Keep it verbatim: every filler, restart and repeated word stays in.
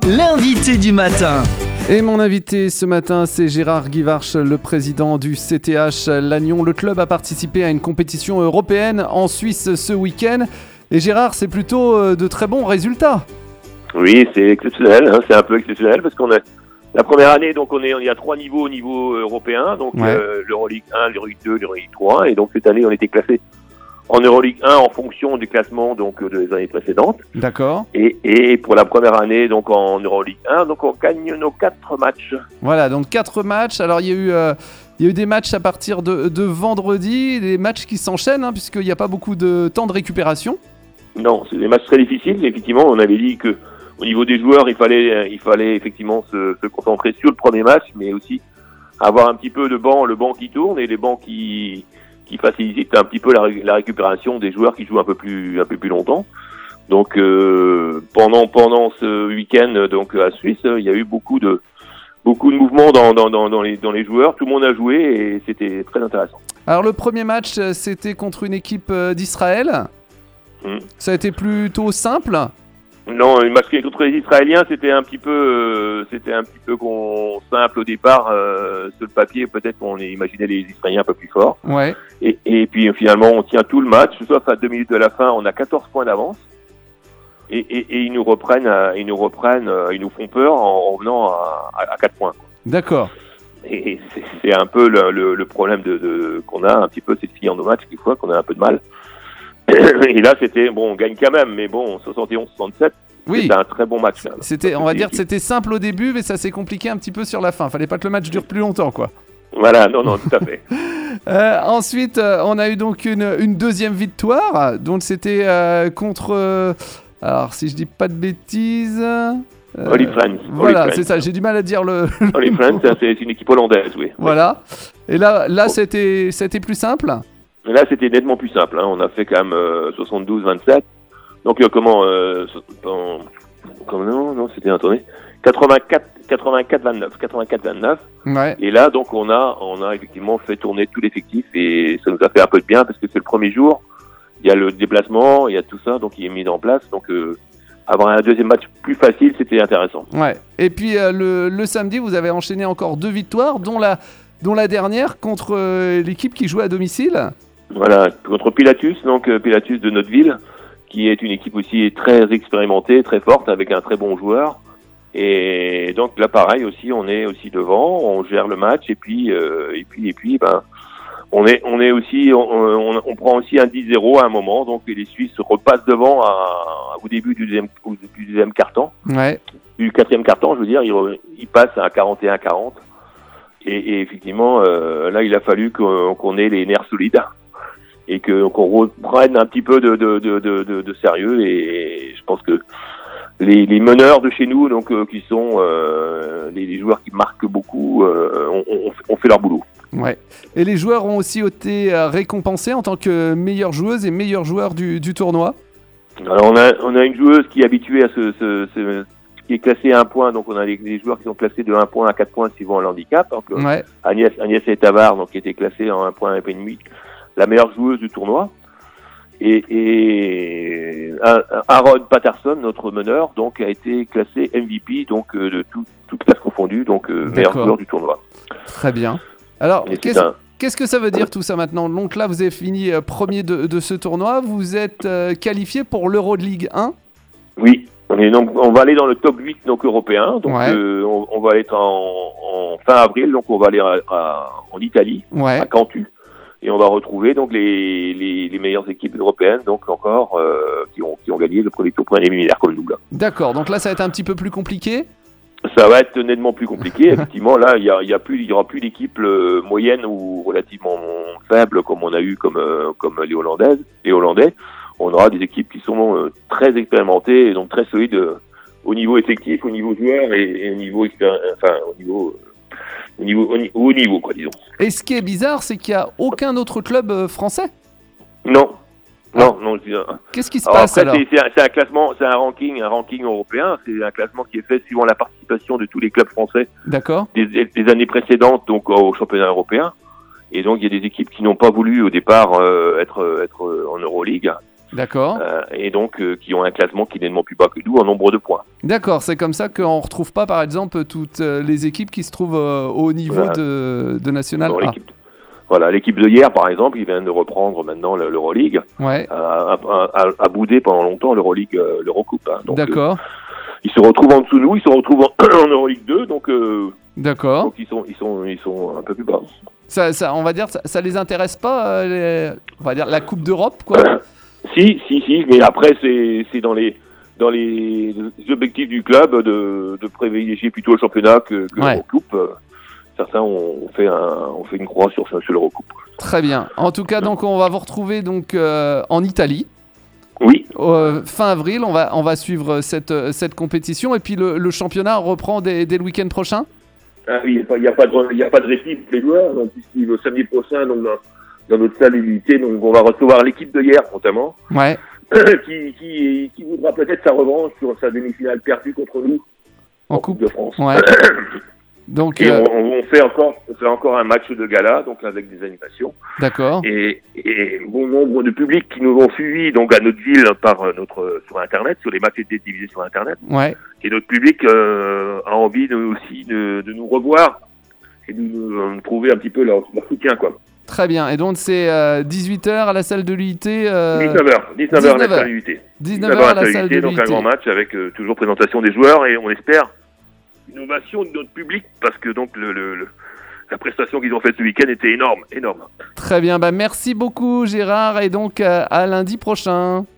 l'invité du matin. Et mon invité ce matin, c'est Gérard Guivarch, le président du C T H Lannion. Le club a participé à une compétition européenne en Suisse ce week-end. Et Gérard, c'est plutôt de très bons résultats. Oui, c'est exceptionnel, hein, c'est un peu exceptionnel parce qu'on a la première année, donc on est, il y a trois niveaux au niveau européen, donc ouais. euh, l'Euroleague un, l'Euroleague deux, l'Euroleague trois, et donc cette année on était classé en Euroleague un en fonction du classement donc des années précédentes. D'accord. Et, et pour la première année donc en Euroleague un, donc on gagne nos quatre matchs. Voilà, donc quatre matchs. Alors il y a eu, euh, il y a eu des matchs à partir de, de vendredi, des matchs qui s'enchaînent hein, puisqu'il n'y a pas beaucoup de temps de récupération. Non, c'est des matchs très difficiles. Effectivement, on avait dit que au niveau des joueurs, il fallait, il fallait effectivement se, se concentrer sur le premier match, mais aussi avoir un petit peu de banc, le banc qui tourne et les bancs qui, qui facilitent un petit peu la, la récupération des joueurs qui jouent un peu plus, un peu plus longtemps. Donc euh, pendant pendant ce week-end donc à Suisse, il y a eu beaucoup de beaucoup de mouvements dans dans dans, dans les dans les joueurs. Tout le monde a joué et c'était très intéressant. Alors le premier match, c'était contre une équipe d'Israël. Mmh. Ça a été plutôt simple. Non, le match contre les Israéliens, c'était un petit peu, euh, c'était un petit peu qu'on, simple au départ euh, sur le papier. Peut-être qu'on imaginait les Israéliens un peu plus forts. Ouais. Et, et puis finalement, on tient tout le match. Sauf à deux minutes de la fin, on a quatorze points d'avance. Et, et, et ils nous reprennent, à, ils nous reprennent, ils nous font peur en, en venant à, à, à quatre points. Quoi. D'accord. Et c'est, c'est un peu le, le, le problème de, de, qu'on a un petit peu, c'est de finir nos matchs des fois, qu'on a un peu de mal. Et là, c'était, bon, on gagne quand même, mais bon, soixante et onze à soixante-sept, oui. C'était un très bon match. Là, c'était, on va dire que c'était simple au début, mais ça s'est compliqué un petit peu sur la fin. Fallait pas que le match dure plus longtemps, quoi. Voilà, non, non, tout à fait. euh, ensuite, euh, on a eu donc une, une deuxième victoire, donc c'était euh, contre, euh, alors si je dis pas de bêtises... Euh, Holy Friends. Voilà, Holy c'est Friends. ça, j'ai du mal à dire le... Holy Friends, c'est une équipe hollandaise, oui. Voilà, et là, là oh. c'était, c'était plus simple. Là, c'était nettement plus simple. Hein. On a fait quand même euh, soixante-douze à vingt-sept. Donc, euh, comment, euh, en, comment... Non, non, c'était, attendez, quatre-vingt-quatre à vingt-neuf. quatre-vingt-quatre à vingt-neuf. Ouais. Et là, donc, on a, on a effectivement fait tourner tout l'effectif et ça nous a fait un peu de bien parce que c'est le premier jour. Il y a le déplacement, il y a tout ça, donc il est mis en place. Donc, euh, avoir un deuxième match plus facile, c'était intéressant. Ouais. Et puis, euh, le, le samedi, vous avez enchaîné encore deux victoires, dont la, dont la dernière contre euh, l'équipe qui jouait à domicile. Voilà, contre Pilatus, donc euh, Pilatus de notre ville, qui est une équipe aussi très expérimentée, très forte, avec un très bon joueur. Et donc là, pareil aussi, on est aussi devant, on gère le match, et puis euh, et puis et puis, ben, on est on est aussi, on, on, on prend aussi un dix zéro à un moment, donc les Suisses repassent devant à, au début du deuxième, du deuxième quart-temps, ouais. du quatrième quart-temps, je veux dire, ils, ils passent à quarante et un à quarante. Et, et effectivement, euh, là, il a fallu qu'on, qu'on ait les nerfs solides. Et que qu'on reprenne un petit peu de, de, de, de, de sérieux et, et je pense que les, les meneurs de chez nous, donc euh, qui sont euh, les, les joueurs qui marquent beaucoup, euh, ont, ont fait leur boulot. Ouais. Et les joueurs ont aussi été récompensés en tant que meilleures joueuses et meilleurs joueurs du, du tournoi. Alors on a on a une joueuse qui est habituée à ce, ce, ce qui est classée à un point, donc on a des, des joueurs qui sont classés de un point à quatre points suivant le handicap. Donc, ouais. Agnès Agnès Tavar, donc qui était classée en un point et demi. La meilleure joueuse du tournoi, et, et Aaron Patterson, notre meneur, donc a été classé M V P, donc euh, de tout, toute classe confondue, donc euh, meilleur joueur du tournoi. Très bien. Alors, qu'est-ce, un... qu'est-ce que ça veut dire tout ça maintenant ? Donc là, vous avez fini euh, premier de, de ce tournoi, vous êtes euh, qualifié pour l'Euroleague un ? Oui, on, est donc, on va aller dans le top huit donc européen, donc ouais. euh, on, on va être en, en fin avril, donc on va aller à, à, en Italie, ouais. à Cantu. Et on va retrouver donc les, les, les meilleures équipes européennes, donc encore euh, qui ont qui ont gagné le premier tour préliminaire comme nous là. D'accord. Donc là, ça va être un petit peu plus compliqué. Ça va être nettement plus compliqué. Effectivement, là, il y a il y a plus il y aura plus d'équipes euh, moyennes ou relativement faibles comme on a eu comme euh, comme les Hollandaises, les Hollandais. On aura des équipes qui sont euh, très expérimentées et donc très solides euh, au niveau effectif, au niveau joueur et, et au niveau expéri- enfin au niveau euh, Au niveau, au haut niveau, quoi, disons. Et ce qui est bizarre, c'est qu'il n'y a aucun autre club euh, français. Non, non, non. Je... Qu'est-ce qui se alors, passe après, alors c'est, c'est, un, c'est un classement, c'est un ranking, un ranking européen. C'est un classement qui est fait suivant la participation de tous les clubs français. D'accord. Des, des années précédentes, donc au championnat européen. Et donc il y a des équipes qui n'ont pas voulu au départ euh, être être en Euroleague. D'accord. Euh, et donc euh, qui ont un classement qui n'est nettement plus bas que nous en nombre de points. D'accord, c'est comme ça qu'on ne retrouve pas, par exemple, toutes les équipes qui se trouvent euh, au niveau Voilà. de, de National Alors, A. l'équipe, voilà, l'équipe de hier, par exemple, ils viennent de reprendre maintenant le- l'Euroleague, Ouais, à, à, à, à bouder pendant longtemps l'Euroleague, euh, l'Eurocoupe. Hein. Donc, d'accord, euh, ils se retrouvent en dessous de nous, ils se retrouvent en, en Euroleague deux, donc, euh, d'accord. donc ils, sont, ils, sont, ils sont un peu plus bas. Ça, ça, on va dire, ça, ça les intéresse pas, euh, les- on va dire la Coupe d'Europe, quoi. Si, si, si, mais après, c'est c'est dans les, dans les objectifs du club de, de privilégier plutôt le championnat que, que Ouais. l'Eurocoupe. Euh, Certains ont fait, un, ont fait une croix sur, sur l'Eurocoupe. Très bien. En tout cas, donc, on va vous retrouver donc euh, en Italie. Oui, Euh, fin avril, on va, on va suivre cette, cette compétition. Et puis le, le championnat reprend dès, dès le week-end prochain. ah, oui, il n'y a, pas de- il y a pas de répit pour les joueurs, donc puisqu'il le samedi prochain, donc, dans, dans notre salle d'unité, donc on va recevoir l'équipe de hier, notamment, Ouais, qui, qui, qui voudra peut-être sa revanche sur sa demi-finale perdue contre nous en en coupe. Coupe de France. Ouais. Donc, Et euh, on, on fait encore, on fait encore un match de gala, donc avec des animations. d'accord. Et, et bon nombre de publics qui nous ont suivis donc à notre ville par euh, notre sur internet, sur les matchs étaient diffusés sur internet. Ouais, Et notre public euh, a envie de, aussi de, de nous revoir et de nous euh, trouver un petit peu leur, leur soutien quoi. très bien. Et donc, c'est euh, dixhuit heures à la salle de l'U I T. Euh, dix-neuf heures, dix-neuf heures à la dix-neuf heures. salle U T. dix-neuf heures à la salle de l'U donc un I T. grand match avec euh, toujours présentation des joueurs et on espère une ovation de notre public parce que donc le, le, le- la prestation qu'ils ont faite ce week-end était énorme, énorme. Très bien. Bah, merci beaucoup, Gérard. Et donc, euh, à lundi prochain.